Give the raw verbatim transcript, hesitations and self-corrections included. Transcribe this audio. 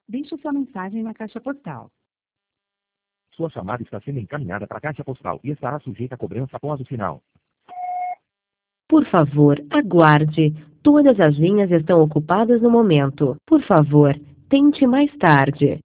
Deixe sua mensagem na caixa postal. Sua chamada está sendo encaminhada para a caixa postal e estará sujeita a cobrança após o sinal. Por favor, aguarde. Todas as linhas estão ocupadas no momento. Por favor, tente mais tarde.